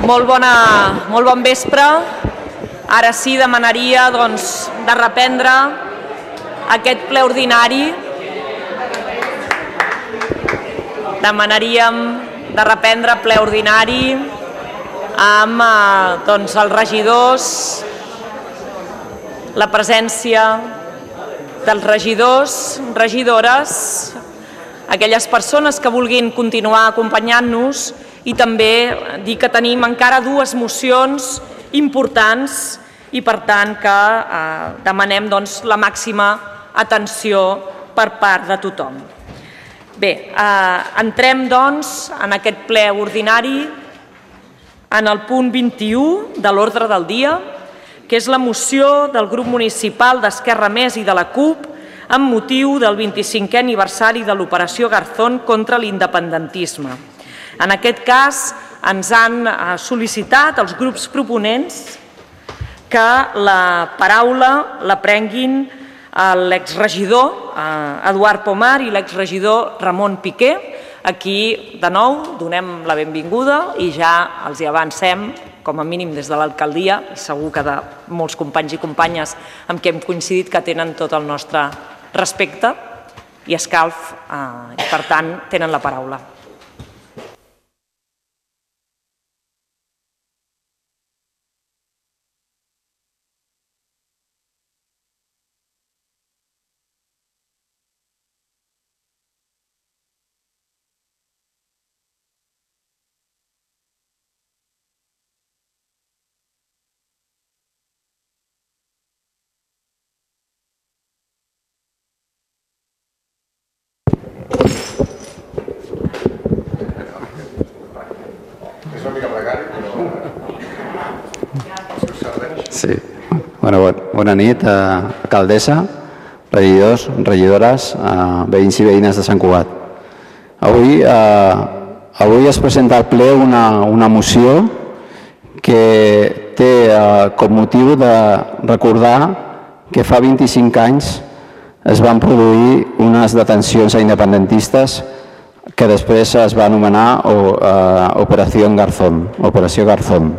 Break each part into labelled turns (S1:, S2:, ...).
S1: Molt bon vespre. Ara sí, demanaria de reprendre aquest ple ordinari. Demanaríem de reprendre ple ordinari amb els regidors, la presència dels regidors, regidores, aquelles persones que vulguin continuar acompanyant-nos, i també dir que tenim encara dues mocions importants i per tant que demanem la màxima atenció per part de tothom. Bé, entrem en aquest ple ordinari en el punt 21 de l'ordre del dia, que és la moció del grup municipal d'Esquerra Més i de la CUP amb motiu del 25è aniversari de l'Operació Garzón contra l'independentisme. En aquest cas ens han sol·licitat els grups proponents que la paraula la prenguin l'exregidor Eduard Pomar i l'exregidor Ramon Piqué. Aquí, de nou, donem la benvinguda i ja els hi avancem, com a mínim des de l'alcaldia, i segur que de molts companys i companyes amb qui hem coincidit, que tenen tot el nostre respecte i escalf, i per tant tenen la paraula.
S2: Sí. Bona nit, alcaldessa, regidors, regidores, veïns i veïnes de Sant Cugat. Avui es presenta al ple una moció que té com motiu de recordar que fa 25 anys es van produir unes detencions a independentistes que després es va anomenar Operació Garzón.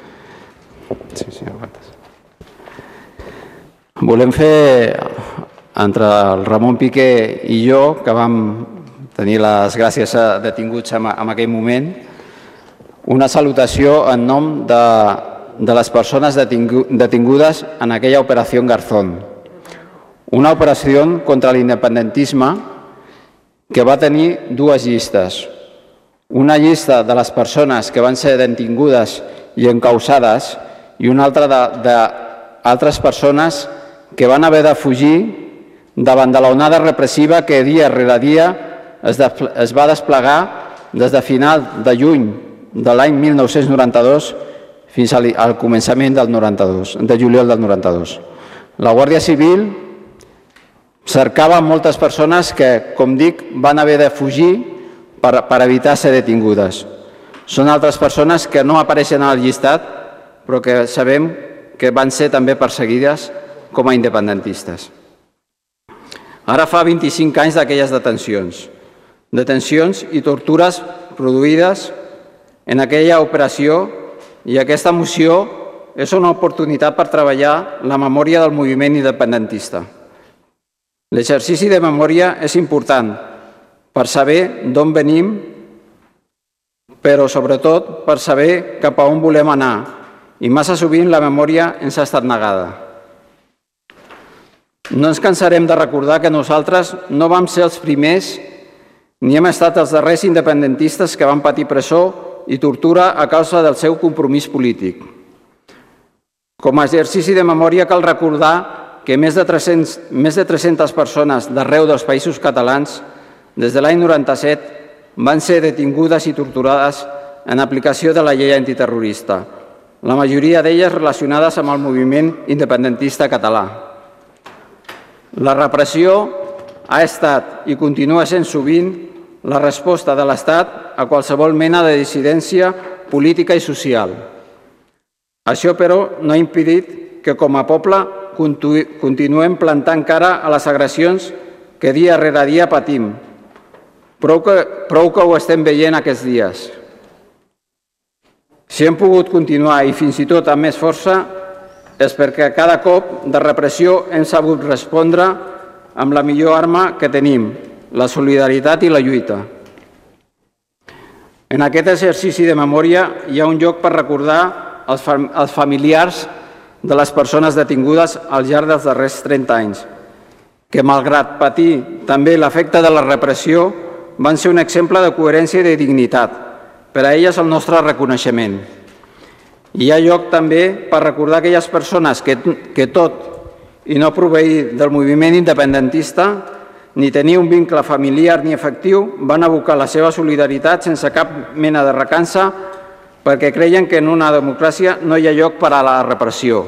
S2: Volem fer, entre el Ramon Piqué i jo, que vam tenir les gràcies detinguts en aquell moment, una salutació en nom de les persones detingudes en aquella Operació Garzón. Una operació contra l'independentisme que va tenir dues llistes. Una llista de les persones que van ser detingudes i encausades i una altra d'altres persones que van haver de fugir davant de l'onada repressiva que dia rere dia es va desplegar des de final de juny de l'any 1992 fins al començament de juliol del 92. La Guàrdia Civil cercava moltes persones que, com dic, van haver de fugir per evitar ser detingudes. Són altres persones que no apareixen al llistat, però que sabem que van ser també perseguides com a independentistes. Ara fa 25 anys d'aquelles detencions i tortures produïdes en aquella operació, i aquesta moció és una oportunitat per treballar la memòria del moviment independentista. L'exercici de memòria és important per saber d'on venim, però sobretot per saber cap a on volem anar, i massa sovint la memòria ens ha estat negada. No ens cansarem de recordar que nosaltres no vam ser els primers ni hem estat els darrers independentistes que van patir presó i tortura a causa del seu compromís polític. Com a exercici de memòria cal recordar que més de 300 persones d'arreu dels països catalans des de l'any 97 van ser detingudes i torturades en aplicació de la llei antiterrorista, la majoria d'elles relacionades amb el moviment independentista català. La repressió ha estat i continua sent sovint la resposta de l'Estat a qualsevol mena de dissidència política i social. Això, però, no ha impedit que com a poble continuem plantant cara a les agressions que dia rere dia patim. Prou que ho estem veient aquests dies. Si hem pogut continuar i fins i tot amb més força és perquè cada cop de repressió hem sabut respondre amb la millor arma que tenim, la solidaritat i la lluita. En aquest exercici de memòria hi ha un lloc per recordar els familiars de les persones detingudes al llarg dels darrers 30 anys, que malgrat patir també l'efecte de la repressió van ser un exemple de coherència i de dignitat. Per a elles el nostre reconeixement. Hi ha lloc també per recordar aquelles persones que tot i no proveir del moviment independentista ni tenir un vincle familiar ni afectiu van abocar la seva solidaritat sense cap mena de recança perquè creien que en una democràcia no hi ha lloc per a la repressió.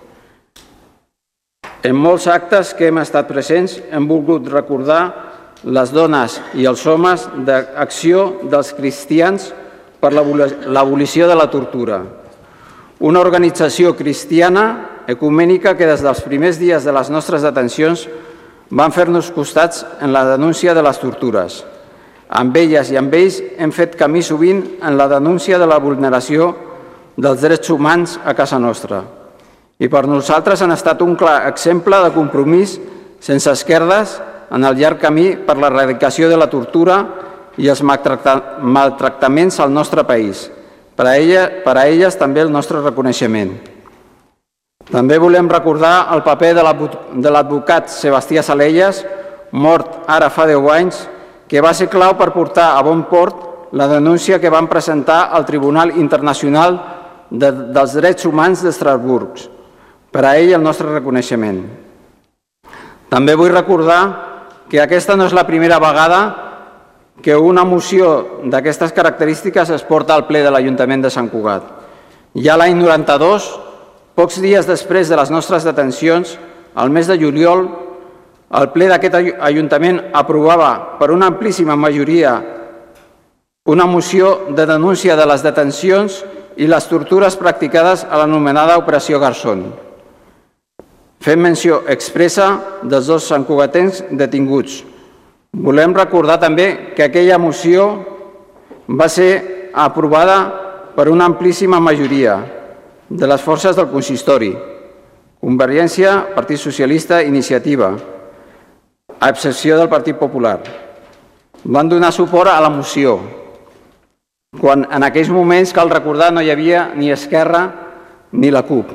S2: En molts actes que hem estat presents hem volgut recordar les dones i els homes d'acció dels cristians per l'abolició de la tortura. Una organització cristiana ecumènica que des dels primers dies de les nostres detencions van fer-nos costats en la denúncia de les tortures. Amb elles i amb ells hem fet camí sovint en la denúncia de la vulneració dels drets humans a casa nostra. I per nosaltres han estat un clar exemple de compromís sense esquerdes en el llarg camí per l'erradicació de la tortura i els maltractaments al nostre país. Per a elles també el nostre reconeixement. També volem recordar el paper de l'advocat Sebastià Salellas, mort ara fa 10 anys, que va ser clau per portar a bon port la denúncia que van presentar al Tribunal Internacional dels Drets Humans d'Estrasburg. Per a ell el nostre reconeixement. També vull recordar que aquesta no és la primera vegada que una moció d'aquestes característiques es porta al ple de l'Ajuntament de Sant Cugat. Ja l'any 92, pocs dies després de les nostres detencions, al mes de juliol, el ple d'aquest Ajuntament aprovava per una amplíssima majoria una moció de denúncia de les detencions i les tortures practicades a l'anomenada Operació Garzón. Fem menció expressa dels 2 santcugatencs detinguts. Volem recordar també que aquella moció va ser aprovada per una amplíssima majoria de les forces del consistori, Convergència, Partit Socialista, Iniciativa, a excepció del Partit Popular. Van donar suport a la moció, quan en aquells moments, cal recordar, no hi havia ni Esquerra ni la CUP.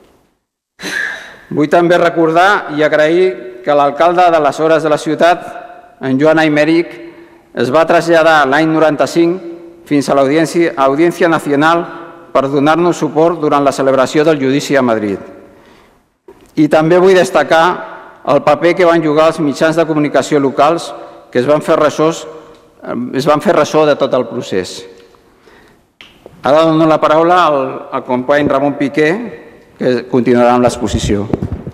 S2: Vull també recordar i agrair que l'alcalde d'aleshores de la ciutat, en Joan Aymeric, es va traslladar l'any 95 fins a l'Audiència Nacional per donar-nos suport durant la celebració del judici a Madrid. I també vull destacar el paper que van jugar els mitjans de comunicació locals que es van fer ressò de tot el procés. Ara dono la paraula al company Ramon Piqué, que continuarà amb l'exposició.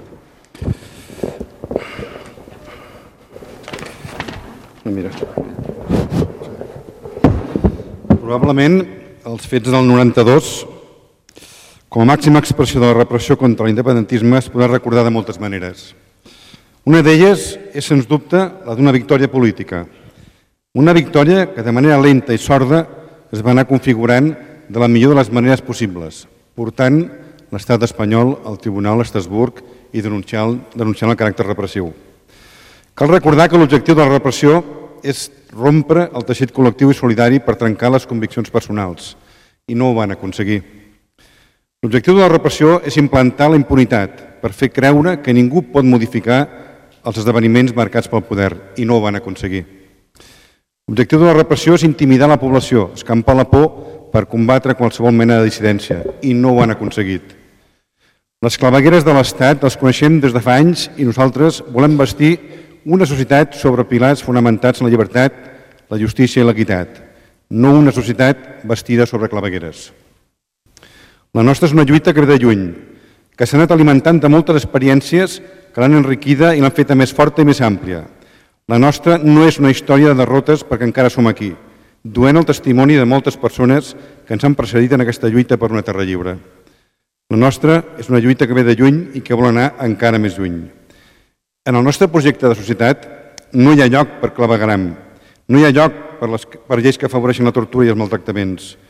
S3: Probablement els fets del 92, com a màxima expressió de la repressió contra l'independentisme, es podrà recordar de moltes maneres. Una d'elles és, sens dubte, la d'una victòria política. Una victòria que de manera lenta i sorda es va anar configurant de la millor de les maneres possibles, portant l'estat espanyol al Tribunal d'Estrasburg i denunciant el caràcter repressiu. Cal recordar que l'objectiu de la repressió és rompre el teixit col·lectiu i solidari per trencar les conviccions personals, i no ho van aconseguir. L'objectiu de la repressió és implantar la impunitat per fer creure que ningú pot modificar els esdeveniments marcats pel poder, i no ho van aconseguir. L'objectiu de la repressió és intimidar la població, escampar la por per combatre qualsevol mena de dissidència, i no ho han aconseguit. Les clavegueres de l'Estat les coneixem des de fa anys i nosaltres volem bastir una societat sobre pilars fonamentats en la llibertat, la justícia i l'equitat, no una societat bastida sobre clavegueres. La nostra és una lluita que ve de lluny, que s'ha anat alimentant de moltes experiències que l'han enriquida i l'han feta més forta i més àmplia. La nostra no és una història de derrotes perquè encara som aquí, duent el testimoni de moltes persones que ens han precedit en aquesta lluita per una terra lliure. La nostra és una lluita que ve de lluny i que vol anar encara més lluny. En el nostre projecte de societat no hi ha lloc per clavegueram, no hi ha lloc per lleis que afavoreixen la tortura i els maltractaments.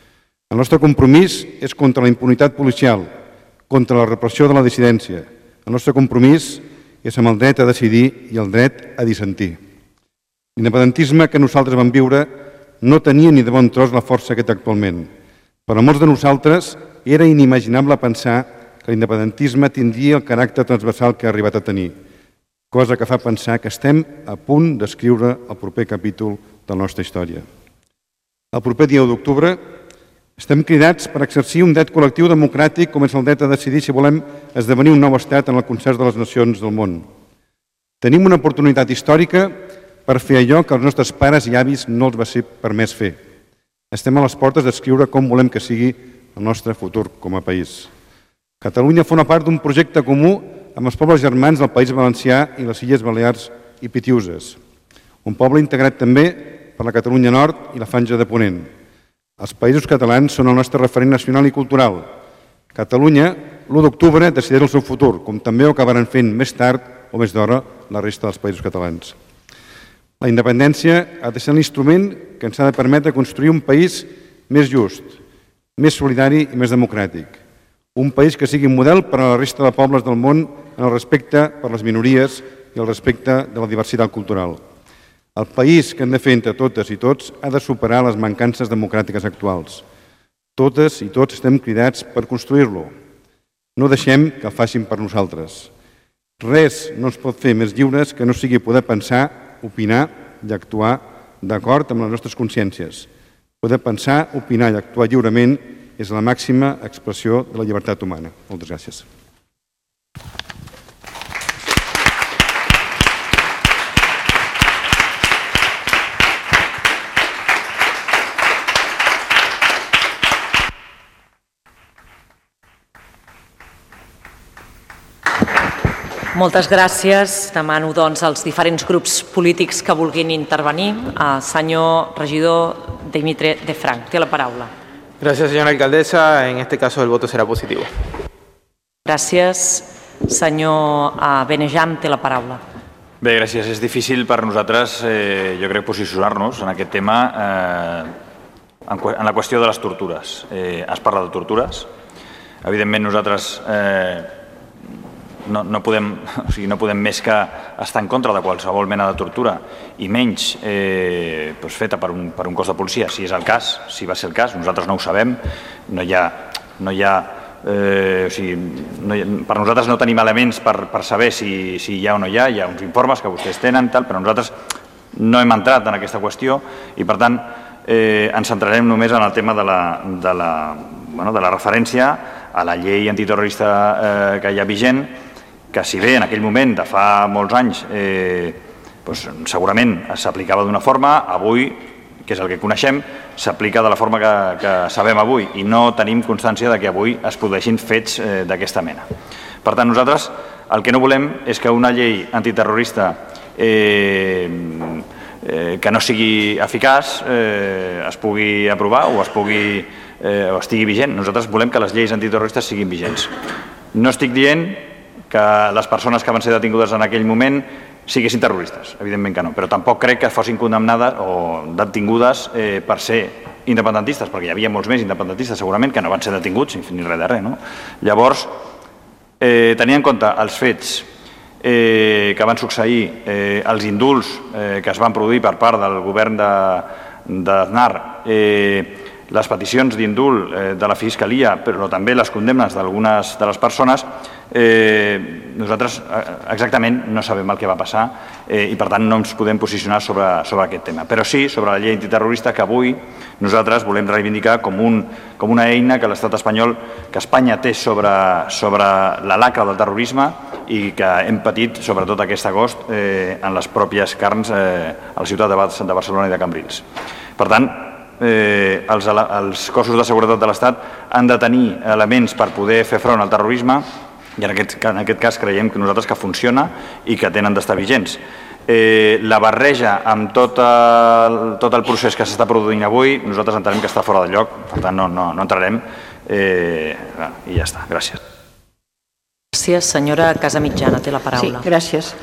S3: El nostre compromís és contra la impunitat policial, contra la repressió de la dissidència. El nostre compromís és amb el dret a decidir i el dret a dissentir. L'independentisme que nosaltres vam viure no tenia ni de bon tros la força que té actualment. Per a molts de nosaltres era inimaginable pensar que l'independentisme tindria el caràcter transversal que ha arribat a tenir, cosa que fa pensar que estem a punt d'escriure el proper capítol de la nostra història. El proper dia 1 d'octubre estem cridats per exercir un dret col·lectiu democràtic com és el dret a decidir si volem esdevenir un nou estat en el concert de les nacions del món. Tenim una oportunitat històrica per fer allò que els nostres pares i avis no els va ser permès fer. Estem a les portes d'escriure com volem que sigui el nostre futur com a país. Catalunya forma part d'un projecte comú amb els pobles germans del País Valencià i les Illes Balears i Pitiüses, un poble integrat també per la Catalunya Nord i la Franja de Ponent. Els països catalans són el nostre referent nacional i cultural. Catalunya, l'1 d'octubre, decideix el seu futur, com també ho acabaran fent més tard o més d'hora la resta dels països catalans. La independència ha de ser l'instrument que ens ha de permetre construir un país més just, més solidari i més democràtic. Un país que sigui un model per a la resta de pobles del món en el respecte per les minories i el respecte de la diversitat cultural. El país que hem de fer entre totes i tots ha de superar les mancances democràtiques actuals. Totes i tots estem cridats per construir-lo. No deixem que el facin per nosaltres. Res no ens pot fer més lliures que no sigui poder pensar, opinar i actuar d'acord amb les nostres consciències. Poder pensar, opinar i actuar lliurement és la màxima expressió de la llibertat humana. Moltes gràcies.
S1: Moltes gràcies. Demano, doncs, als diferents grups polítics que vulguin intervenir. Senyor regidor Dimitri de Frank, té la paraula.
S4: Gracias, señora alcaldesa. En este caso el voto será positivo.
S1: Gràcies. Senyor Benejam, té la paraula.
S5: Bé, gràcies. És difícil per nosaltres, jo crec, posicionar-nos en aquest tema en la qüestió de les tortures. Es parla de tortures. Evidentment, nosaltres no podem més que estar en contra de qualsevol mena de tortura i menys feta per un cos de policia, si és el cas, si va ser el cas, nosaltres no ho sabem, per nosaltres no tenim elements per saber si hi ha o no hi ha uns informes que vostès tenen, però nosaltres no hem entrat en aquesta qüestió i per tant ens centrarem només en el tema de la referència a la llei antiterrorista que hi ha vigent, que si bé en aquell moment de fa molts anys segurament s'aplicava d'una forma, avui, que és el que coneixem, s'aplica de la forma que sabem avui i no tenim constància de que avui es produeixin fets d'aquesta mena. Per tant, nosaltres el que no volem és que una llei antiterrorista que no sigui eficaç es pugui aprovar o estigui vigent. Nosaltres volem que les lleis antiterroristes siguin vigents. No estic dient que les persones que van ser detingudes en aquell moment siguessin terroristes, evidentment que no, però tampoc crec que fossin condemnades o detingudes per ser independentistes, perquè hi havia molts més independentistes segurament que no van ser detinguts ni res de res. Llavors, tenint en compte els fets que van succeir, els indults que es van produir per part del govern d'Aznar, les peticions d'indult de la Fiscalia, però també les condemnes d'algunes de les persones, nosaltres exactament no sabem el que va passar i per tant no ens podem posicionar sobre aquest tema. Però sí sobre la llei antiterrorista que avui nosaltres volem reivindicar com una eina que l'estat espanyol, que Espanya té sobre la lacra del terrorisme i que hem patit sobretot aquest agost en les pròpies carns a la ciutat de Barcelona i de Cambrils. Per tant, els cossos de seguretat de l'Estat han de tenir elements per poder fer front al terrorisme i en aquest cas creiem que nosaltres que funciona i que tenen d'estar vigents. La barreja amb tot el procés que s'està produint avui, nosaltres entenem que està fora de lloc, per tant no entrarem i ja està. Gràcies.
S1: Gràcies. Senyora Casamitjana, té la paraula.
S6: Sí, gràcies.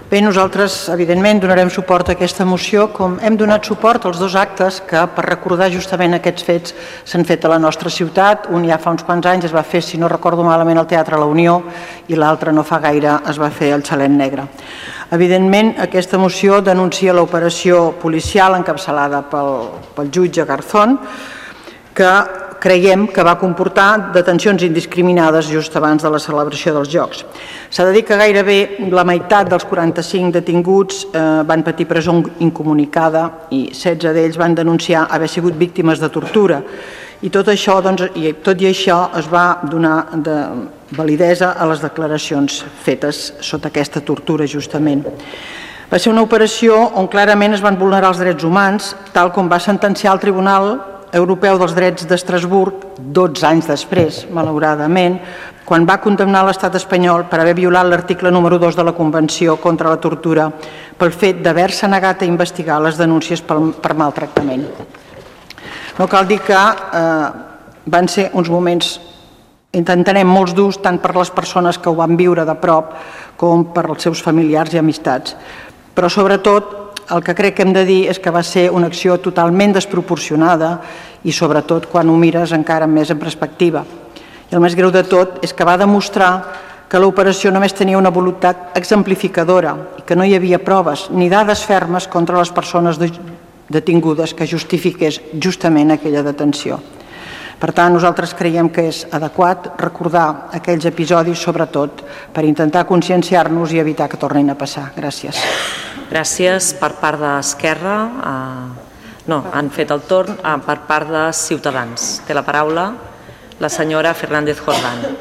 S6: Bé, nosaltres, evidentment, donarem suport a aquesta moció, com hem donat suport als 2 actes que, per recordar justament aquests fets, s'han fet a la nostra ciutat. Un ja fa uns quants anys es va fer, si no recordo malament, al Teatre La Unió, i l'altre no fa gaire es va fer al Xalet Negre. Evidentment, aquesta moció denuncia l'operació policial encapçalada pel jutge Garzón, que creiem que va comportar detencions indiscriminades just abans de la celebració dels Jocs. S'ha de dir que gairebé la meitat dels 45 detinguts van patir presó incomunicada i 16 d'ells van denunciar haver sigut víctimes de tortura. I tot i això es va donar validesa a les declaracions fetes sota aquesta tortura, justament. Va ser una operació on clarament es van vulnerar els drets humans, tal com va sentenciar el Tribunal Europeu dels Drets d'Estrasburg 12 anys després, malauradament, quan va condemnar l'estat espanyol per haver violat l'article número 2 de la Convenció contra la Tortura pel fet d'haver-se negat a investigar les denúncies per maltractament. No cal dir que van ser uns moments, entenem, molt durs, tant per les persones que ho van viure de prop com per els seus familiars i amistats. Però, sobretot, el que crec que hem de dir és que va ser una acció totalment desproporcionada i, sobretot, quan ho mires encara més en perspectiva. I el més greu de tot és que va demostrar que l'operació només tenia una voluntat exemplificadora i que no hi havia proves ni dades fermes contra les persones detingudes que justifiqués justament aquella detenció. Per tant, nosaltres creiem que és adequat recordar aquells episodis, sobretot, per intentar conscienciar-nos i evitar que tornin a passar. Gràcies.
S1: Gràcies. Per part d'Esquerra, no, han fet el torn. Per part de Ciutadans, té la paraula la senyora Fernández Jordán.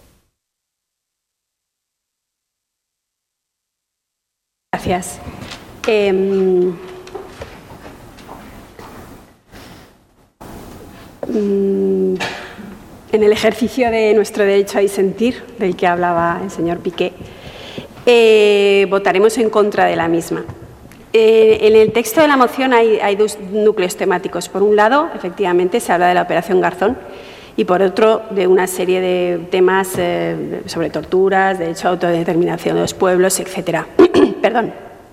S7: Gracias. En el ejercicio de nuestro derecho a disentir, del que hablaba el señor Piqué, votaremos en contra de la misma. En el texto de la moción hay 2 núcleos temáticos. Por un lado, efectivamente, se habla de la Operación Garzón y por otro, de una serie de temas sobre torturas, derecho a autodeterminación de los pueblos, etc. Perdón.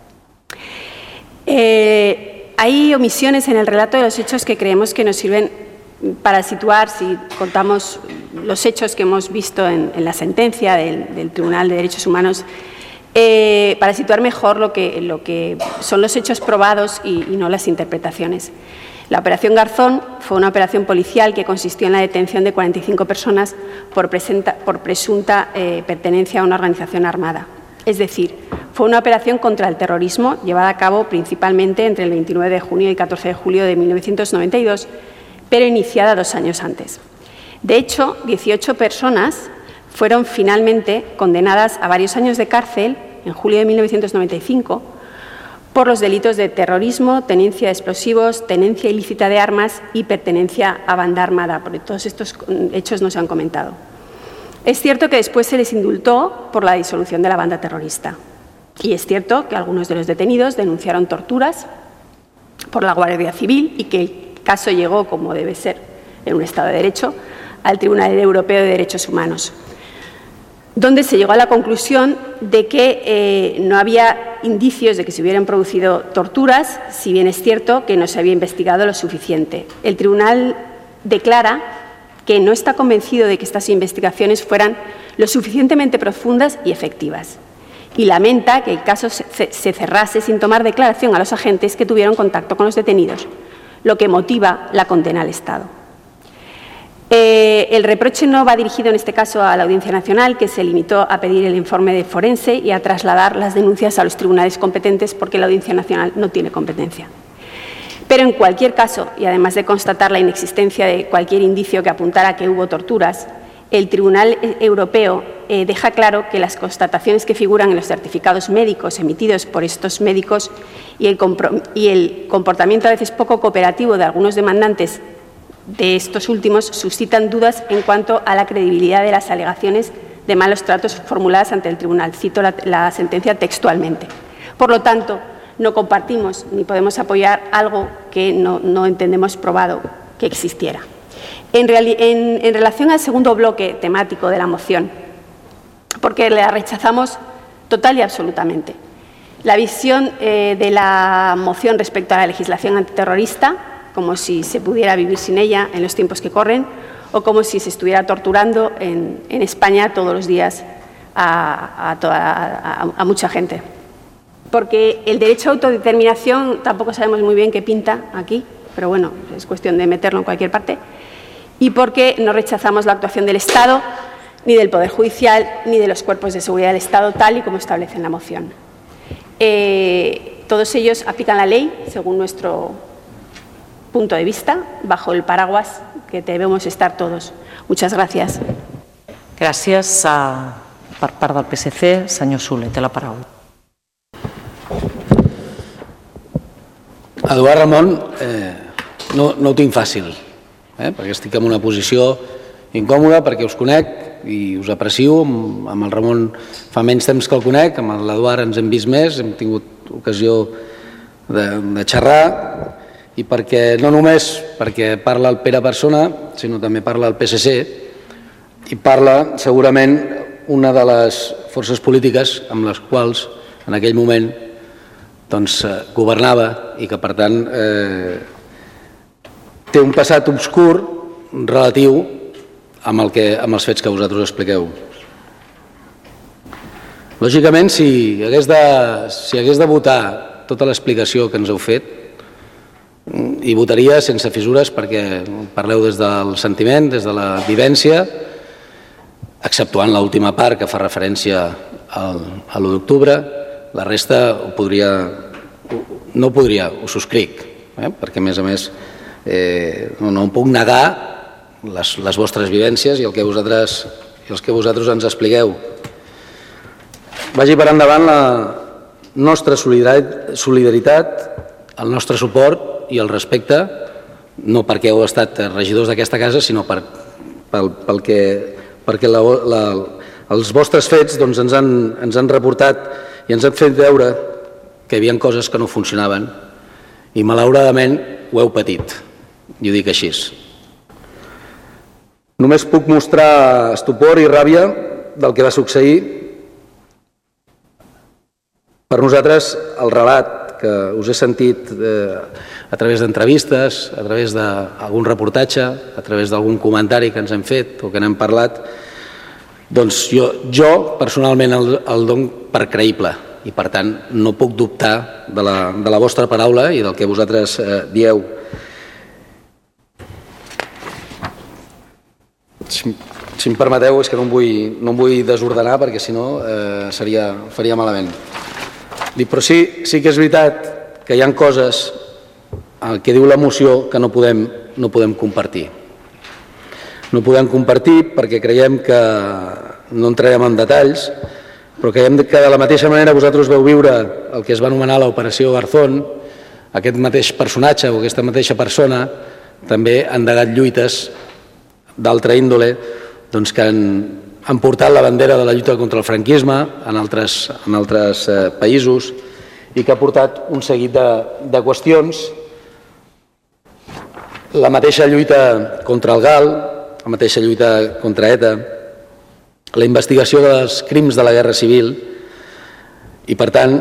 S7: Hay omisiones en el relato de los hechos que creemos que nos sirven para situar, si contamos los hechos que hemos visto en la sentencia del Tribunal de Derechos Humanos, para situar mejor lo que son los hechos probados y no las interpretaciones. La Operación Garzón fue una operación policial que consistió en la detención de 45 personas por presunta pertenencia a una organización armada. Es decir, fue una operación contra el terrorismo llevada a cabo principalmente entre el 29 de junio y el 14 de julio de 1992, pero iniciada 2 años antes. De hecho, 18 personas fueron finalmente condenadas a varios años de cárcel en julio de 1995 por los delitos de terrorismo, tenencia de explosivos, tenencia ilícita de armas y pertenencia a banda armada, porque todos estos hechos no se han comentado. Es cierto que después se les indultó por la disolución de la banda terrorista. Y es cierto que algunos de los detenidos denunciaron torturas por la Guardia Civil y que el caso llegó, como debe ser en un Estado de Derecho, al Tribunal Europeo de Derechos Humanos, donde se llegó a la conclusión de que no había indicios de que se hubieran producido torturas, si bien es cierto que no se había investigado lo suficiente. El Tribunal declara que no está convencido de que estas investigaciones fueran lo suficientemente profundas y efectivas, y lamenta que el caso se cerrase sin tomar declaración a los agentes que tuvieron contacto con los detenidos, lo que motiva la condena al Estado. El reproche no va dirigido en este caso a la Audiencia Nacional, que se limitó a pedir el informe de forense y a trasladar las denuncias a los tribunales competentes, porque la Audiencia Nacional no tiene competencia. Pero en cualquier caso, y además de constatar la inexistencia de cualquier indicio que apuntara a que hubo torturas, el Tribunal Europeo deja claro que las constataciones que figuran en los certificados médicos emitidos por estos médicos y el comportamiento a veces poco cooperativo de algunos demandantes de estos últimos suscitan dudas en cuanto a la credibilidad de las alegaciones de malos tratos formuladas ante el Tribunal. Cito la sentencia textualmente. Por lo tanto, no compartimos ni podemos apoyar algo que no entendemos probado que existiera. En relación al segundo bloque temático de la moción, porque la rechazamos total y absolutamente. La visión de la moción respecto a la legislación antiterrorista, como si se pudiera vivir sin ella en los tiempos que corren, o como si se estuviera torturando en España todos los días a mucha gente. Porque el derecho a autodeterminación tampoco sabemos muy bien qué pinta aquí, pero bueno, es cuestión de meterlo en cualquier parte. Y porque no rechazamos la actuación del Estado, ni del Poder Judicial, ni de los cuerpos de seguridad del Estado, tal y como establece en la moción. Todos ellos aplican la ley, según nuestro punto de vista, bajo el paraguas que debemos estar todos. Muchas gràcies.
S1: Gràcies. Per part del PSC, senyor Soler, té la paraula.
S8: Eduard Ramon, no ho tinc fàcil, perquè estic en una posició incòmoda, perquè us conec i us aprecio. Amb el Ramon fa menys temps que el conec, amb l'Eduard ens hem vist més, hem tingut ocasió de xerrar, i perquè no només perquè parla el Pere Persona, sinó també parla el PSC, i parla segurament una de les forces polítiques amb les quals en aquell moment governava i que per tant té un passat obscur relatiu amb els fets que vosaltres expliqueu. Lògicament, si hagués de votar tota l'explicació que ens heu fet, hi votaria sense fissures perquè parleu des del sentiment, des de la vivència, exceptuant l'última part que fa referència a l'1 d'octubre. La resta no ho podria, ho subscric, perquè a més no em puc negar les vostres vivències i el que vosaltres ens expliqueu. Vagi per endavant la nostra solidaritat, el nostre suport i el respecte, no perquè heu estat regidors d'aquesta casa, sinó perquè els vostres fets ens han reportat i ens han fet veure que hi havia coses que no funcionaven i malauradament ho heu patit, i ho dic així. Només puc mostrar estupor i ràbia del que va succeir. Per nosaltres el relat que us he sentit a través d'entrevistes, a través d'algun reportatge, a través d'algun comentari que ens hem fet o que n'hem parlat, doncs jo personalment el dono per creïble i per tant no puc dubtar de la vostra paraula i del que vosaltres dieu. Si em permeteu, és que no em vull desordenar perquè si no faria malament. Però sí que és veritat que hi ha coses que diu la moció que no podem compartir. No podem compartir perquè creiem que no entrarem en detalls, però creiem que de la mateixa manera vosaltres veu viure el que es va anomenar l'Operació Garzón, aquest mateix personatge o aquesta mateixa persona també ha endegat lluites d'altra índole que han portat la bandera de la lluita contra el franquisme en altres països i que ha portat un seguit de qüestions. La mateixa lluita contra el GAL, la mateixa lluita contra ETA, la investigació dels crims de la Guerra Civil i, per tant,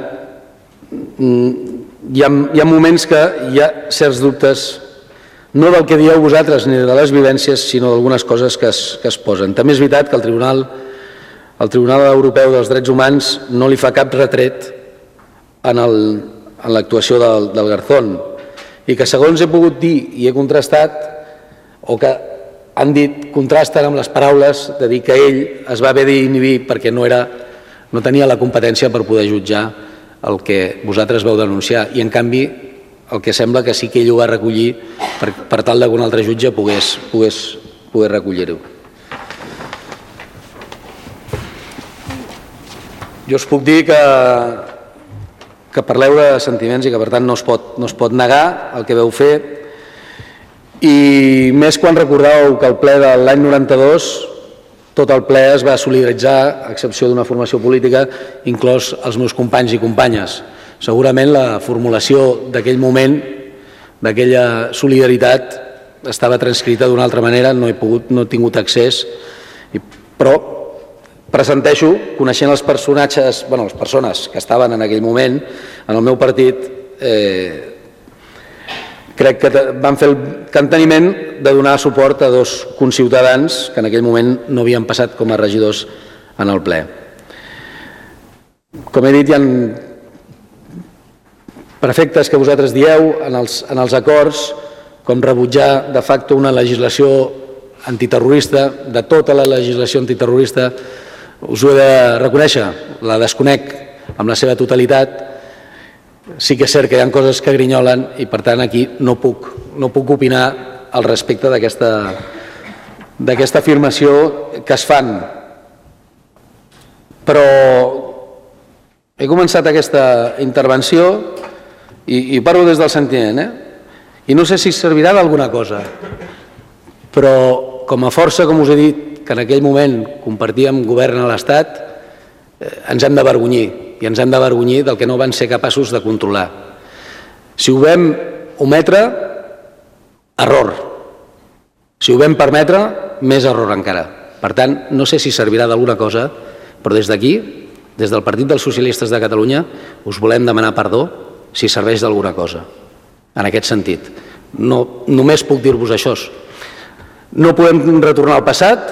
S8: hi ha moments que hi ha certs dubtes, no del que dieu vosaltres ni de les vivències, sinó d'algunes coses que es posen. També és veritat que el Tribunal Europeu dels Drets Humans no li fa cap retret en l'actuació del Garzón i que, segons he pogut dir i he contrastat, o que han dit, contrasten amb les paraules de dir que ell es va haver d'inhibir perquè no tenia la competència per poder jutjar el que vosaltres vau denunciar i, en canvi, el que sembla que sí que ell ho va recollir per tal que un altre jutge pogués recollir-ho. Jo us puc dir que parleu de sentiments i que, per tant, no es pot negar el que vau fer, i més quan recordàveu que el ple de l'any 92 tot el ple es va solidaritzar, a excepció d'una formació política, inclòs els meus companys i companyes. Segurament la formulació d'aquell moment, d'aquella solidaritat, estava transcrita d'una altra manera, no he tingut accés, però Presenteixo, coneixent els personatges, les persones que estaven en aquell moment en el meu partit, crec que van fer el enteniment de donar suport a dos conciutadans que en aquell moment no havien passat com a regidors en el ple. Com he dit, hi ha prefectes que vosaltres dieu en els acords, com rebutjar de facto una legislació antiterrorista, de tota la legislació antiterrorista, us ho he de reconèixer, la desconec amb la seva totalitat. Sí que és cert que hi ha coses que grinyolen i per tant aquí no puc opinar al respecte d'aquesta afirmació que es fan. Però he començat aquesta intervenció i parlo des del sentiment, i no sé si servirà d'alguna cosa, però com a força, com us he dit, que en aquell moment compartíem govern a l'Estat, ens hem d'avergonyir, i ens hem d'avergonyir del que no van ser capaços de controlar. Si ho vam ometre, error. Si ho vam permetre, més error encara. Per tant, no sé si servirà d'alguna cosa, però des d'aquí, des del Partit dels Socialistes de Catalunya, us volem demanar perdó si serveix d'alguna cosa. En aquest sentit. No, només puc dir-vos això. No podem retornar al passat,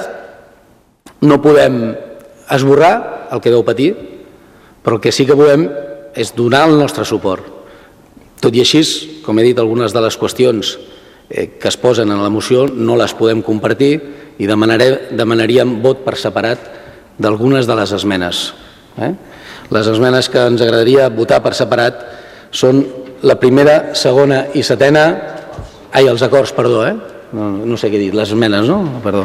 S8: no podem esborrar el que vau patir, però el que sí que volem és donar el nostre suport. Tot i així, com he dit, algunes de les qüestions que es posen en la moció no les podem compartir i demanaríem vot per separat d'algunes de les esmenes. Les esmenes que ens agradaria votar per separat són la primera, segona i setena... els acords, perdó, no sé què he dit, les esmenes, no? Perdó.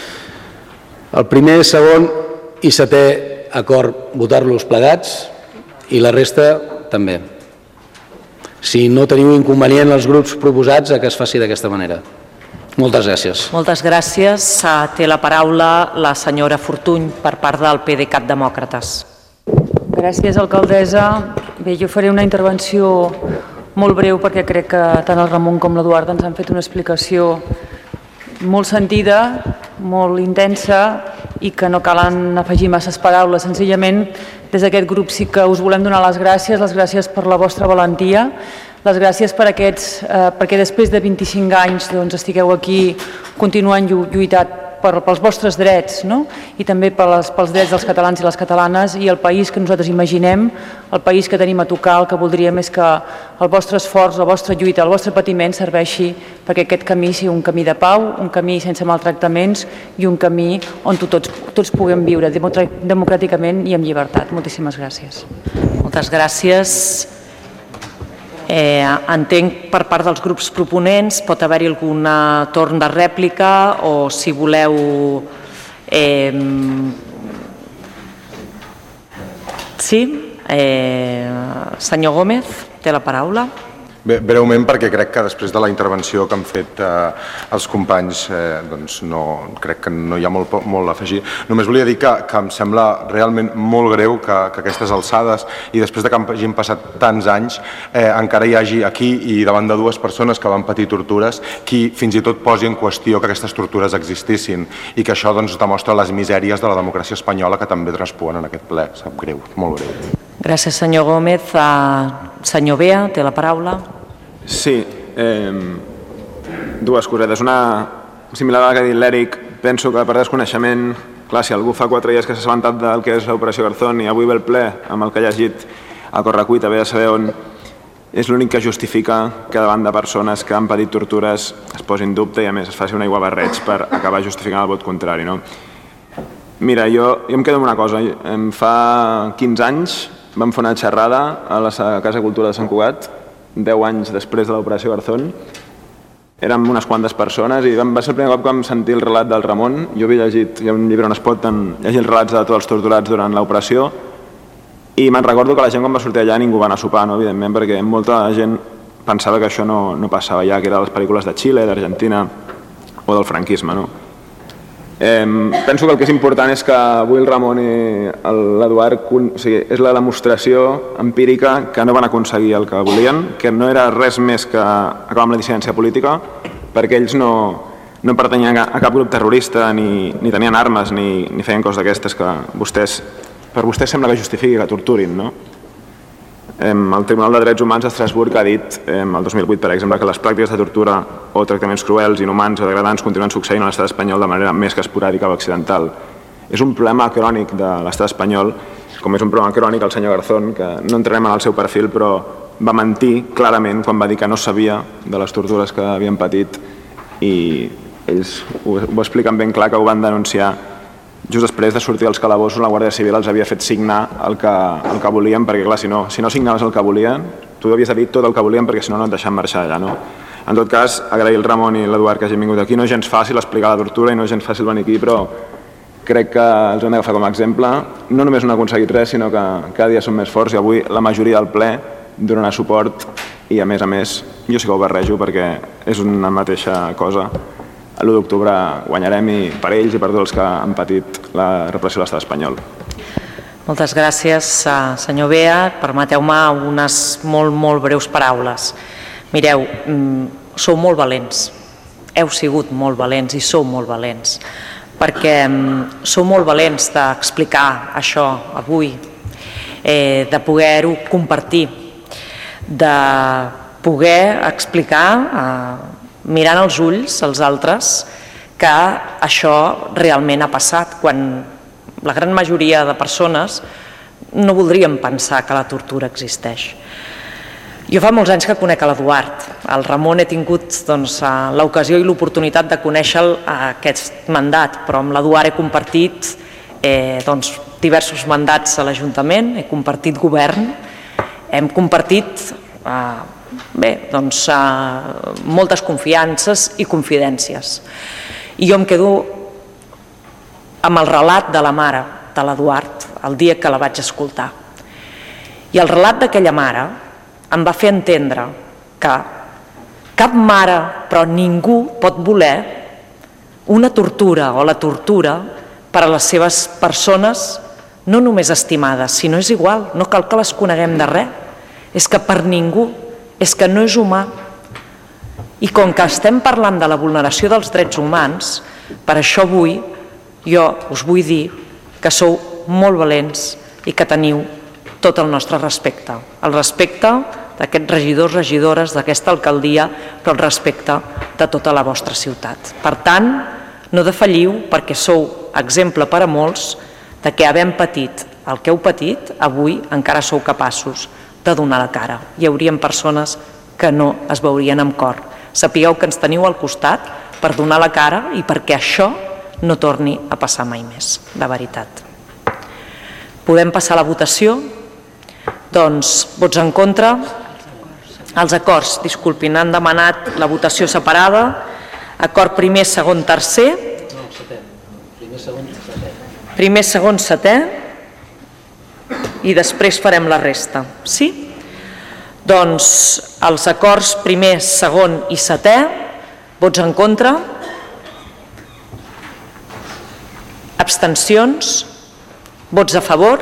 S8: El primer, segon i setè acord, votar-los plegats i la resta també. Si no teniu inconvenient els grups proposats a que es faci d'aquesta manera. Moltes gràcies.
S1: Moltes gràcies. Té la paraula la senyora Fortuny per part del PDeCAT Demòcrates.
S9: Gràcies, alcaldessa. Bé, jo faré una intervenció molt breu perquè crec que tant el Ramon com l'Eduard ens han fet una explicació molt sentida, molt intensa i que no calen afegir masses paraules. Senzillament, des d'aquest grup sí que us volem donar les gràcies per la vostra valentia, les gràcies perquè després de 25 anys estigueu aquí continuant lluitant pels vostres drets i també pels drets dels catalans i les catalanes i el país que nosaltres imaginem, el país que tenim a tocar. El que voldríem és que el vostre esforç, la vostra lluita, el vostre patiment serveixi perquè aquest camí sigui un camí de pau, un camí sense maltractaments i un camí on tots puguem viure democràticament i amb llibertat. Moltíssimes gràcies.
S1: Moltes gràcies. Entenc per part dels grups proponents pot haver-hi algun torn de rèplica o si voleu sí, senyor Gómez té la paraula.
S10: Bé, breument, perquè crec que després de la intervenció que han fet els companys crec que no hi ha molt a afegir. Només volia dir que em sembla realment molt greu que aquestes alçades i després que hagin passat tants anys encara hi hagi aquí i davant de dues persones que van patir tortures qui fins i tot posi en qüestió que aquestes tortures existissin i que això demostra les misèries de la democràcia espanyola que també traspuen en aquest ple. Sap greu, molt greu.
S1: Gràcies, senyor Gómez. Senyor Bea, té la paraula.
S11: Sí, dues cosetes. Una similar a la que ha dit l'Èric, penso que per desconeixement, clar, si algú fa 4 dies que s'ha assabentat del que és l'operació Garzón i avui ve el ple amb el que ha llegit a correcuita, ve a saber on és l'únic que justifica que davant de persones que han patit tortures es posi en dubte i a més es faci un aiguabarreig per acabar justificant el vot contrari, no? Mira, jo em quedo amb una cosa. Fa 15 anys vam fer una xerrada a la Casa Cultura de Sant Cugat, 10 anys després de l'operació Garzón. Érem unes quantes persones i va ser el primer cop que vam sentir el relat del Ramon. Jo havia llegit, hi ha un llibre on es pot llegir els relats de tots els torturats durant l'operació i me'n recordo que la gent quan va sortir allà ningú va anar a sopar, evidentment, perquè molta gent pensava que això no passava ja, que era les pel·lícules de Xile, d'Argentina o del franquisme. Penso que el que és important és que avui el Ramon i l'Eduard és la demostració empírica que no van aconseguir el que volien, que no era res més que acabar amb la dissidència política, perquè ells no no pertanyien a cap grup terrorista, ni tenien armes, ni feien coses d'aquestes que per vostès sembla que justifiqui que torturin, no? El Tribunal de Drets Humans d'Estrasburg ha dit el 2008, per exemple, que les pràctiques de tortura o tractaments cruels, inhumans o degradants continuen succeint a l'estat espanyol de manera més que esporàdica o accidental. És un problema crònic de l'estat espanyol, com és un problema crònic el senyor Garzón, que no entrarem en el seu perfil, però va mentir clarament quan va dir que no sabia de les tortures que havien patit i ells ho expliquen ben clar, que ho van denunciar just després de sortir dels calabossos. La Guàrdia Civil els havia fet signar el que volien, perquè clar, si no signaves el que volien, tu havies de dir tot el que volien, perquè si no, no et deixaven marxar allà, no? En tot cas, agrair el Ramon i l'Eduard que hagin vingut aquí. No és gens fàcil explicar la tortura i no és gens fàcil venir aquí, però crec que els hem d'agafar com a exemple. No només no han aconseguit res, sinó que cada dia són més forts i avui la majoria del ple donarà suport i, a més, jo sí que ho barrejo perquè és una mateixa cosa. L'1 d'octubre guanyarem i per ells i per tots els que han patit la repressió de l'estat espanyol.
S1: Moltes gràcies, senyor Bea. Permeteu-me unes molt breus paraules. Mireu, sou molt valents, heu sigut molt valents i sou molt valents, perquè sou molt valents d'explicar això avui, de poder-ho compartir, de poder explicar mirant als ulls als altres que això realment ha passat, quan la gran majoria de persones no voldríem pensar que la tortura existeix. Jo fa molts anys que conec l'Eduard. El Ramon he tingut l'ocasió i l'oportunitat de conèixer-lo aquest mandat, però amb l'Eduard he compartit diversos mandats a l'Ajuntament, he compartit govern, hem compartit moltes confiances i confidències. I jo em quedo amb el relat de la mare de l'Eduard el dia que la vaig escoltar. I el relat d'aquella mare em va fer entendre que cap mare, però ningú pot voler una tortura o la tortura per a les seves persones no només estimades, sinó és igual, no cal que les coneguem de res. És que per ningú, és que no és humà. I com que estem parlant de la vulneració dels drets humans, per això avui jo us vull dir que sou molt valents i que teniu tot el nostre respecte. El respecte d'aquests regidors, regidores, d'aquesta alcaldia, però el respecte de tota la vostra ciutat. Per tant, no defalliu, perquè sou exemple per a molts de que havent patit el que heu patit, avui encara sou capaços de donar la cara. Hi haurien persones que no es veurien amb cor. Sapigueu que ens teniu al costat per donar la cara i perquè això no torni a passar mai més, de veritat. Podem passar a la votació? Doncs vots en contra. Els acords, disculpin, han demanat la votació separada. Acord primer, segon, tercer. Primer, segon, setè. I després farem la resta. Sí? Doncs els acords primer, segon i setè. Vots en contra. Abstencions. Vots a favor.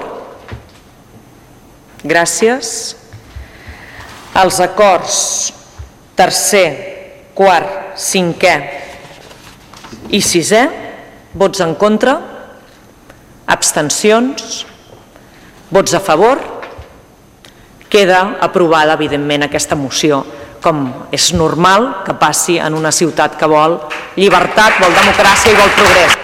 S1: Gràcies. Els acords tercer, quart, cinquè i sisè. Vots en contra. Abstencions. Vots a favor. Queda aprovada, evidentment, aquesta moció, com és normal que passi en una ciutat que vol llibertat, vol democràcia i vol progrés.